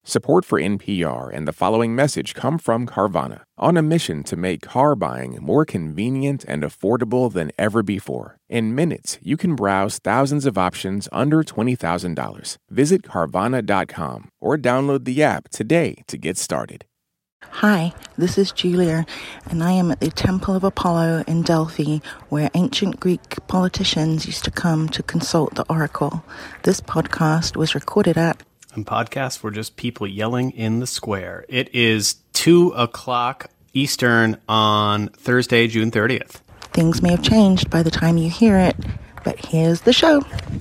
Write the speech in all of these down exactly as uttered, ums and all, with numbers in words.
Support for N P R and the following message come from Carvana, on a mission to make car buying more convenient and affordable than ever before. In minutes, you can browse thousands of options under twenty thousand dollars. Visit Carvana dot com or download the app today to get started. Hi, this is Julia, and I am at the Temple of Apollo in Delphi, where ancient Greek politicians used to come to consult the oracle. This podcast was recorded at... And podcasts were just people yelling in the square. It is two o'clock Eastern on Thursday, June thirtieth. Things may have changed by the time you hear it, but here's the show.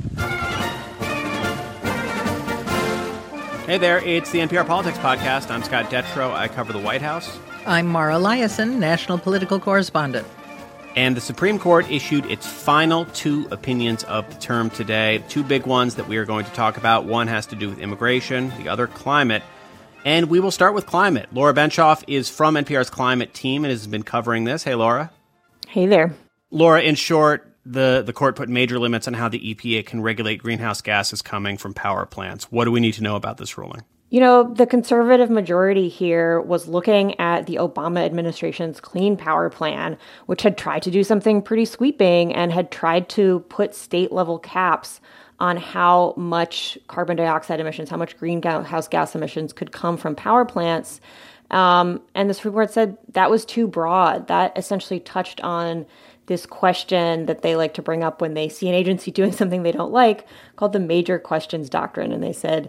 Hey there, it's the N P R Politics Podcast. I'm Scott Detrow. I cover the White House. I'm Mara Liasson, national political correspondent. And the Supreme Court issued its final two opinions of the term today. Two big ones that we are going to talk about. One has to do with immigration, the other climate. And we will start with climate. Laura Benshoff is from N P R's climate team and has been covering this. Hey, Laura. Hey there. Laura, in short, the, the court put major limits on how the E P A can regulate greenhouse gases coming from power plants. What do we need to know about this ruling? You know, the conservative majority here was looking at the Obama administration's Clean Power Plan, which had tried to do something pretty sweeping and had tried to put state-level caps on how much carbon dioxide emissions, how much greenhouse gas emissions could come from power plants. Um, and the Supreme Court said that was too broad. That essentially touched on this question that they like to bring up when they see an agency doing something they don't like, called the Major Questions Doctrine. And they said,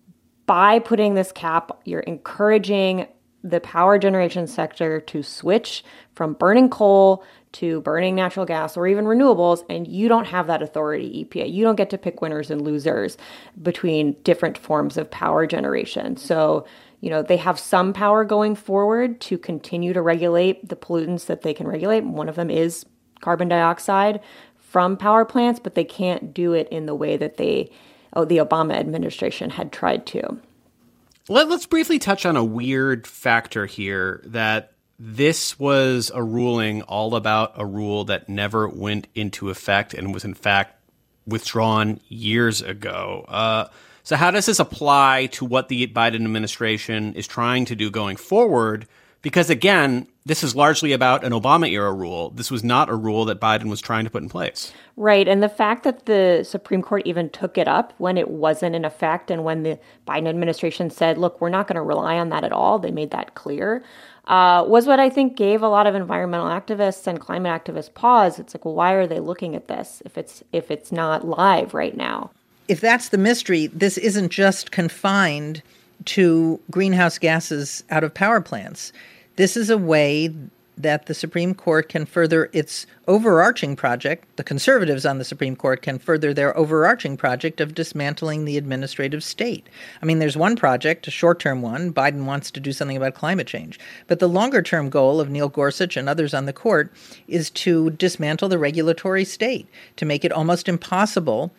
by putting this cap, you're encouraging the power generation sector to switch from burning coal to burning natural gas or even renewables, and you don't have that authority, E P A. You don't get to pick winners and losers between different forms of power generation. So, you know, they have some power going forward to continue to regulate the pollutants that they can regulate. One of them is carbon dioxide from power plants, but they can't do it in the way that they Oh, the Obama administration had tried to. Let, let's briefly touch on a weird factor here, that this was a ruling all about a rule that never went into effect and was in fact withdrawn years ago. Uh, so how does this apply to what the Biden administration is trying to do going forward? Because again, this is largely about an Obama-era rule. This was not a rule that Biden was trying to put in place. Right. And the fact that the Supreme Court even took it up when it wasn't in effect and when the Biden administration said, look, we're not going to rely on that at all, they made that clear, uh, was what I think gave a lot of environmental activists and climate activists pause. It's like, well, why are they looking at this if it's if it's not live right now? If that's the mystery, this isn't just confined to greenhouse gases out of power plants. This is a way that the Supreme Court can further its overarching project. The conservatives on the Supreme Court can further their overarching project of dismantling the administrative state. I mean, there's one project, a short-term one. Biden wants to do something about climate change. But the longer-term goal of Neil Gorsuch and others on the court is to dismantle the regulatory state, to make it almost impossible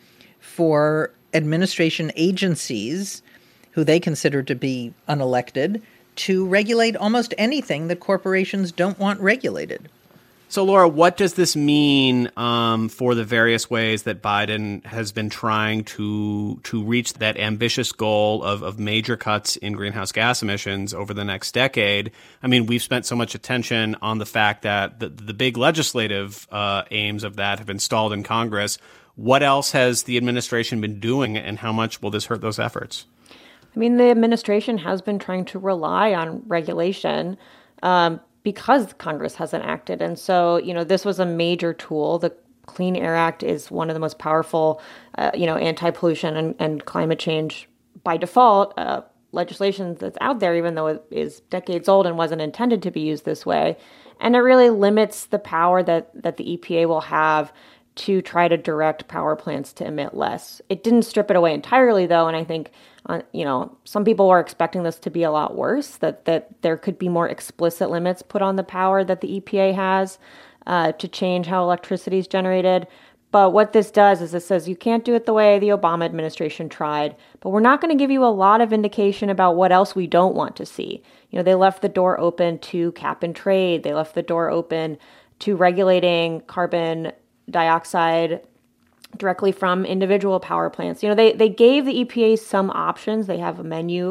for administration agencies, who they consider to be unelected, to regulate almost anything that corporations don't want regulated. So, Laura, what does this mean um, for the various ways that Biden has been trying to to reach that ambitious goal of, of major cuts in greenhouse gas emissions over the next decade? I mean, we've spent so much attention on the fact that the, the big legislative uh, aims of that have been stalled in Congress. What else has the administration been doing, and how much will this hurt those efforts? I mean, the administration has been trying to rely on regulation um, because Congress hasn't acted. And so, you know, this was a major tool. The Clean Air Act is one of the most powerful, uh, you know, anti-pollution and, and climate change by default uh, legislation that's out there, even though it is decades old and wasn't intended to be used this way. And it really limits the power that, that the E P A will have to try to direct power plants to emit less. It didn't strip it away entirely, though, and I think uh, you know some people were expecting this to be a lot worse, that that there could be more explicit limits put on the power that the E P A has uh, to change how electricity is generated. But what this does is it says you can't do it the way the Obama administration tried, but we're not going to give you a lot of indication about what else we don't want to see. You know, they left the door open to cap and trade. They left the door open to regulating carbon dioxide directly from individual power plants. You know, they, they gave the E P A some options. They have a menu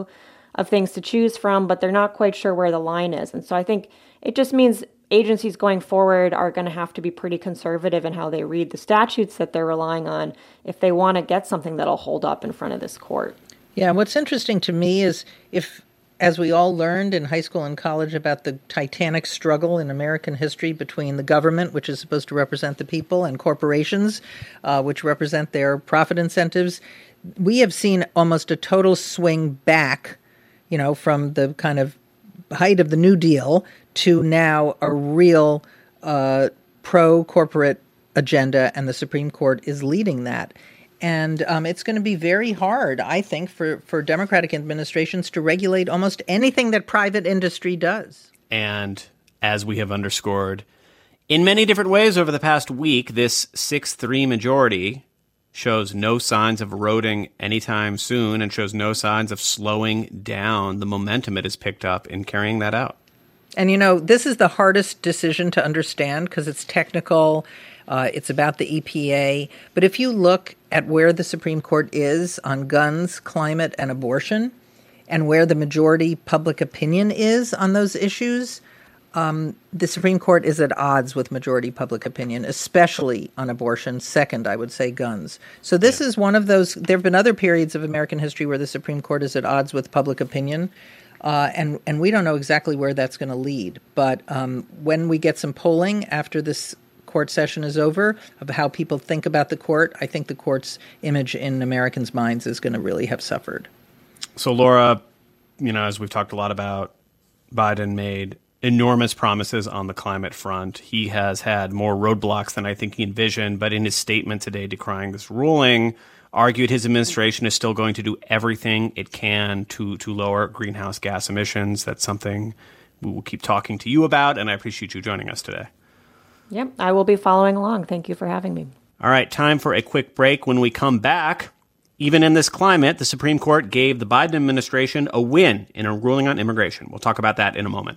of things to choose from, but they're not quite sure where the line is. And so I think it just means agencies going forward are going to have to be pretty conservative in how they read the statutes that they're relying on if they want to get something that'll hold up in front of this court. Yeah, what's interesting to me is if, as we all learned in high school and college about the titanic struggle in American history between the government, which is supposed to represent the people, and corporations, uh, which represent their profit incentives, we have seen almost a total swing back, you know, from the kind of height of the New Deal to now a real uh, pro-corporate agenda, and the Supreme Court is leading that. And um, it's going to be very hard, I think, for, for Democratic administrations to regulate almost anything that private industry does. And as we have underscored in many different ways over the past week, this six three majority shows no signs of eroding anytime soon and shows no signs of slowing down the momentum it has picked up in carrying that out. And, you know, this is the hardest decision to understand because it's technical. Uh, it's about the E P A. But if you look at where the Supreme Court is on guns, climate, and abortion, and where the majority public opinion is on those issues, um, the Supreme Court is at odds with majority public opinion, especially on abortion. Second, I would say guns. So this yeah. is one of those. There have been other periods of American history where the Supreme Court is at odds with public opinion. Uh, and, and we don't know exactly where that's going to lead. But um, when we get some polling after this court session is over of how people think about the court, I think the court's image in Americans' minds is going to really have suffered. So, Laura, you know, as we've talked a lot about, Biden made enormous promises on the climate front. He has had more roadblocks than I think he envisioned, but in his statement today decrying this ruling, argued his administration is still going to do everything it can to to lower greenhouse gas emissions. That's something we will keep talking to you about, and I appreciate you joining us today. Yep, I will be following along. Thank you for having me. All right, time for a quick break. When we come back, even in this climate, the Supreme Court gave the Biden administration a win in a ruling on immigration. We'll talk about that in a moment.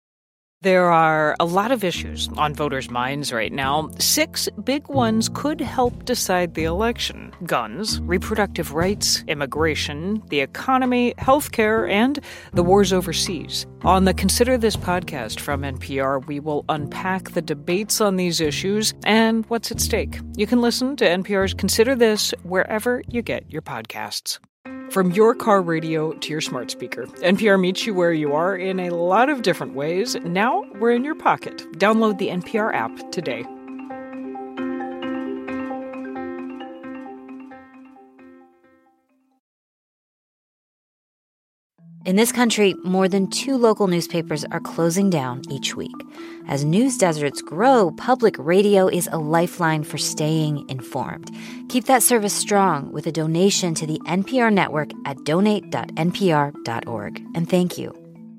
There are a lot of issues on voters' minds right now. Six big ones could help decide the election: guns, reproductive rights, immigration, the economy, healthcare, and the wars overseas. On the Consider This podcast from N P R, we will unpack the debates on these issues and what's at stake. You can listen to N P R's Consider This wherever you get your podcasts. From your car radio to your smart speaker, N P R meets you where you are in a lot of different ways. Now we're in your pocket. Download the N P R app today. In this country, more than two local newspapers are closing down each week. As news deserts grow, public radio is a lifeline for staying informed. Keep that service strong with a donation to the N P R network at donate dot n p r dot org. And thank you.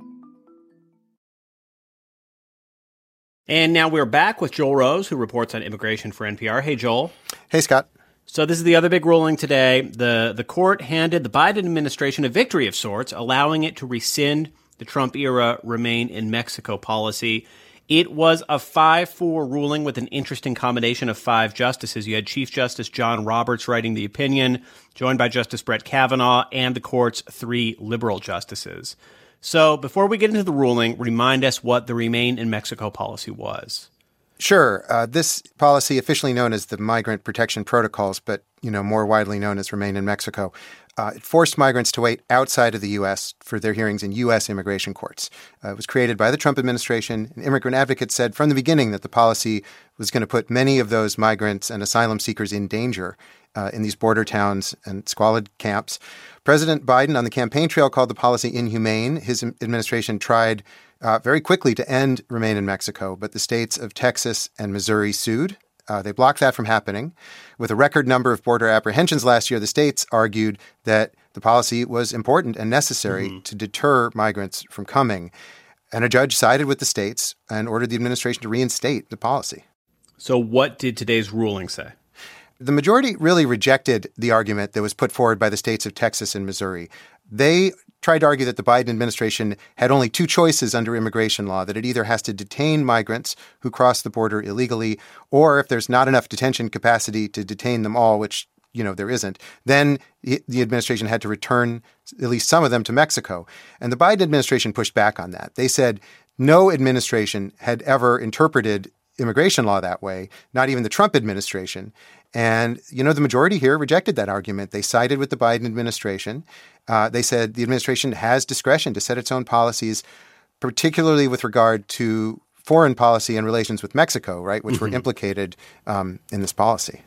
And now we're back with Joel Rose, who reports on immigration for N P R. Hey, Joel. Hey, Scott. So this is the other big ruling today. The the court handed the Biden administration a victory of sorts, allowing it to rescind the Trump-era Remain in Mexico policy. It was a five four ruling with an interesting combination of five justices. You had Chief Justice John Roberts writing the opinion, joined by Justice Brett Kavanaugh and the court's three liberal justices. So before we get into the ruling, remind us what the Remain in Mexico policy was. Sure. Uh, this policy, officially known as the Migrant Protection Protocols, but you know more widely known as Remain in Mexico, uh, it forced migrants to wait outside of the U S for their hearings in U S immigration courts. Uh, it was created by the Trump administration. And immigrant advocates said from the beginning that the policy was going to put many of those migrants and asylum seekers in danger uh, in these border towns and squalid camps. President Biden on the campaign trail called the policy inhumane. His administration tried Uh, very quickly to end Remain in Mexico, but the states of Texas and Missouri sued. Uh, they blocked that from happening. With a record number of border apprehensions last year, the states argued that the policy was important and necessary mm-hmm. to deter migrants from coming. And a judge sided with the states and ordered the administration to reinstate the policy. So what did today's ruling say? The majority really rejected the argument that was put forward by the states of Texas and Missouri. They tried to argue that the Biden administration had only two choices under immigration law, that it either has to detain migrants who cross the border illegally, or if there's not enough detention capacity to detain them all, which you know, there isn't. Then the administration had to return at least some of them to Mexico. And the Biden administration pushed back on that. They said no administration had ever interpreted immigration law that way, not even the Trump administration. And, you know, the majority here rejected that argument. They sided with the Biden administration. Uh, they said the administration has discretion to set its own policies, particularly with regard to foreign policy and relations with Mexico, right, which mm-hmm. were implicated um, in this policy.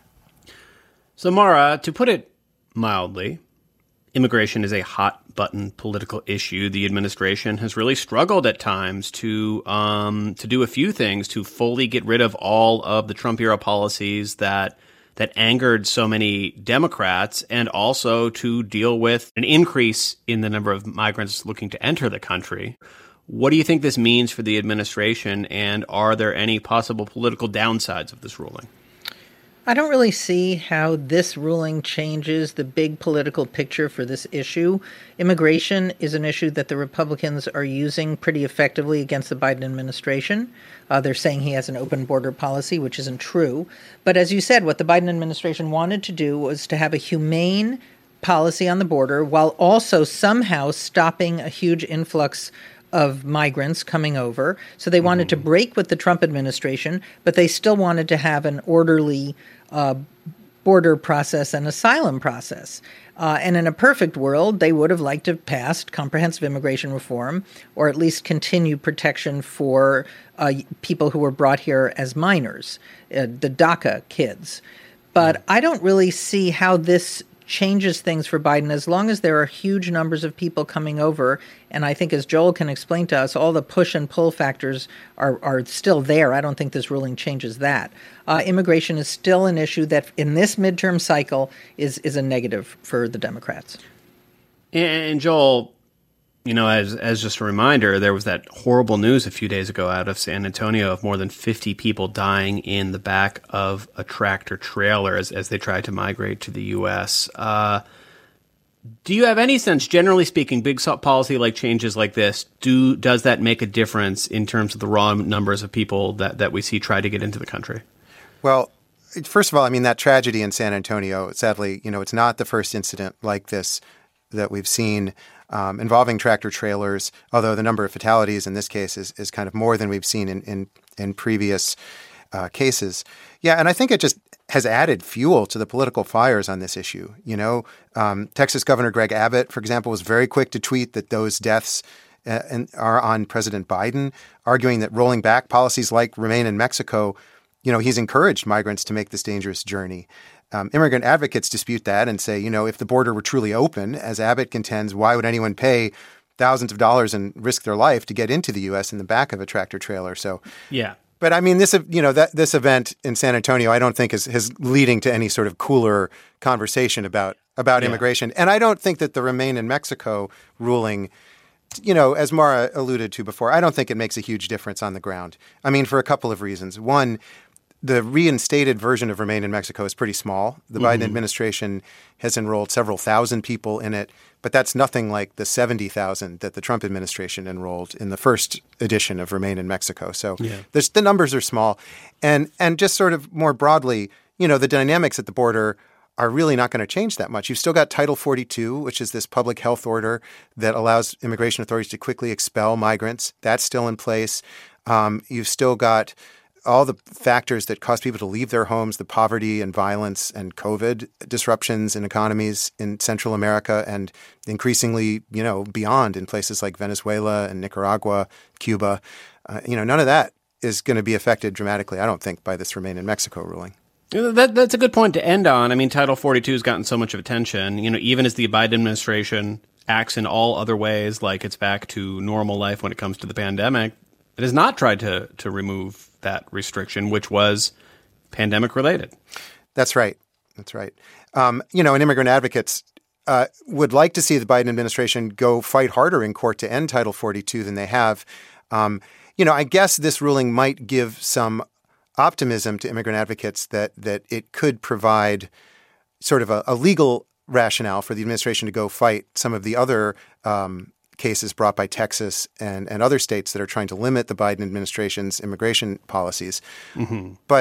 So, Mara, to put it mildly, immigration is a hot-button political issue. The administration has really struggled at times to um, to do a few things to fully get rid of all of the Trump-era policies that that angered so many Democrats, and also to deal with an increase in the number of migrants looking to enter the country. What do you think this means for the administration, and are there any possible political downsides of this ruling? I don't really see how this ruling changes the big political picture for this issue. Immigration is an issue that the Republicans are using pretty effectively against the Biden administration. Uh, they're saying he has an open border policy, which isn't true. But as you said, what the Biden administration wanted to do was to have a humane policy on the border while also somehow stopping a huge influx of migrants coming over. So they wanted mm-hmm. to break with the Trump administration, but they still wanted to have an orderly uh, border process and asylum process. Uh, and in a perfect world, they would have liked to have passed comprehensive immigration reform, or at least continue protection for uh, people who were brought here as minors, uh, the DACA kids. But I don't really see how this changes things for Biden as long as there are huge numbers of people coming over. And I think, as Joel can explain to us, all the push and pull factors are, are still there. I don't think this ruling changes that. Uh, immigration is still an issue that in this midterm cycle is, is a negative for the Democrats. And Joel, you know, as as just a reminder, there was that horrible news a few days ago out of San Antonio of more than fifty people dying in the back of a tractor trailer as, as they tried to migrate to the U S. Uh, do you have any sense, generally speaking, big policy like changes like this, do does that make a difference in terms of the raw numbers of people that, that we see try to get into the country? Well, first of all, I mean, that tragedy in San Antonio, sadly, you know, it's not the first incident like this that we've seen Um, involving tractor trailers, although the number of fatalities in this case is, is kind of more than we've seen in, in, in previous uh, cases. Yeah, and I think it just has added fuel to the political fires on this issue. You know, um, Texas Governor Greg Abbott, for example, was very quick to tweet that those deaths uh, and are on President Biden, arguing that rolling back policies like Remain in Mexico, you know, he's encouraged migrants to make this dangerous journey. Um, immigrant advocates dispute that and say, you know, if the border were truly open, as Abbott contends, why would anyone pay thousands of dollars and risk their life to get into the U S in the back of a tractor trailer? So, yeah. But I mean, this, you know, that this event in San Antonio, I don't think is, is leading to any sort of cooler conversation about about yeah. immigration. And I don't think that the Remain in Mexico ruling, you know, as Mara alluded to before, I don't think it makes a huge difference on the ground. I mean, for a couple of reasons. One, the reinstated version of Remain in Mexico is pretty small. The mm-hmm. Biden administration has enrolled several thousand people in it, but that's nothing like the seventy thousand that the Trump administration enrolled in the first edition of Remain in Mexico. So yeah. there's, the numbers are small. And and just sort of more broadly, you know, the dynamics at the border are really not going to change that much. You've still got Title forty-two, which is this public health order that allows immigration authorities to quickly expel migrants. That's still in place. Um, you've still got all the factors that cause people to leave their homes, the poverty and violence and COVID disruptions in economies in Central America and increasingly, you know, beyond in places like Venezuela and Nicaragua, Cuba. Uh, you know, none of that is going to be affected dramatically, I don't think, by this Remain in Mexico ruling. That, that's a good point to end on. I mean, Title forty-two has gotten so much of attention, you know, even as the Biden administration acts in all other ways like it's back to normal life when it comes to the pandemic. It has not tried to to remove that restriction, which was pandemic related. That's right. That's right. Um, you know, and immigrant advocates uh, would like to see the Biden administration go fight harder in court to end Title forty-two than they have. Um, you know, I guess this ruling might give some optimism to immigrant advocates that that it could provide sort of a, a legal rationale for the administration to go fight some of the other um cases brought by Texas and, and other states that are trying to limit the Biden administration's immigration policies. Mm-hmm. But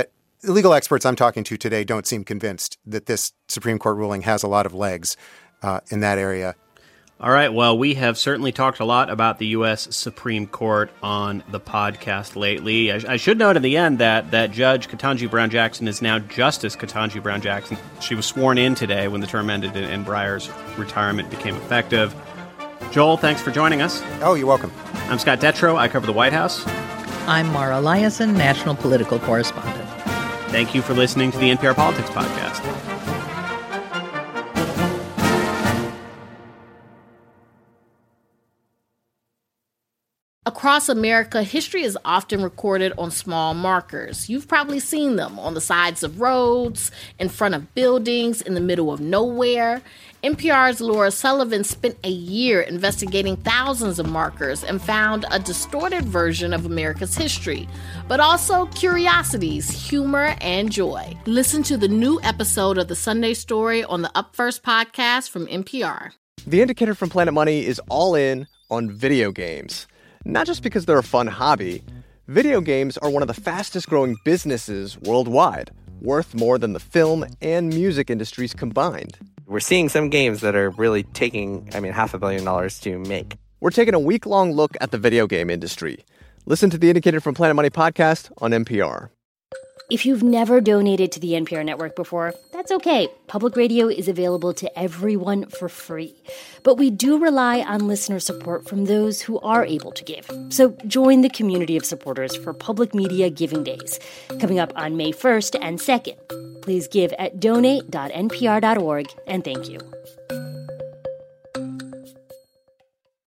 the legal experts I'm talking to today don't seem convinced that this Supreme Court ruling has a lot of legs uh, in that area. All right. Well, we have certainly talked a lot about the U S Supreme Court on the podcast lately. I, I should note at the end that that Judge Ketanji Brown Jackson is now Justice Ketanji Brown Jackson. She was sworn in today when the term ended and, and Breyer's retirement became effective. Joel, thanks for joining us. Oh, you're welcome. I'm Scott Detrow. I cover the White House. I'm Mara Liasson, national political correspondent. Thank you for listening to the N P R Politics Podcast. Across America, history is often recorded on small markers. You've probably seen them on the sides of roads, in front of buildings, in the middle of nowhere. N P R's Laura Sullivan spent a year investigating thousands of markers and found a distorted version of America's history, but also curiosities, humor, and joy. Listen to the new episode of The Sunday Story on the Up First podcast from N P R. The Indicator from Planet Money is all in on video games. Not just because they're a fun hobby. Video games are one of the fastest growing businesses worldwide, worth more than the film and music industries combined. We're seeing some games that are really taking, I mean, half a billion dollars to make. We're taking a week-long look at the video game industry. Listen to the Indicator from Planet Money podcast on N P R. If you've never donated to the N P R network before, that's okay. Public radio is available to everyone for free. But we do rely on listener support from those who are able to give. So join the community of supporters for Public Media Giving Days, coming up on May first and second. Please give at donate dot n p r dot org, and thank you.